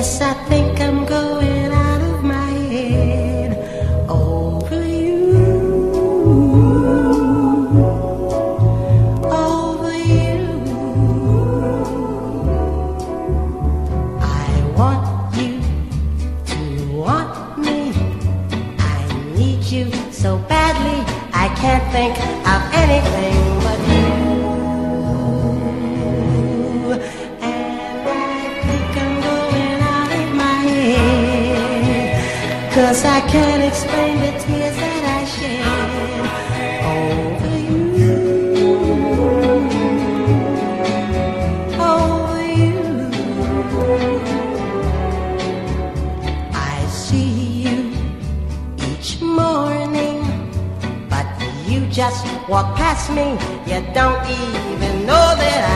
Yes, I think I'm going out of my head over you, over you. I want you to want me. I need you so badly, I can't think of anything but you. And I think I'm going out of my head, 'cause I can't explain the tears that I shed over you, over you. I see you each morning, but you just walk past me. You don't even know that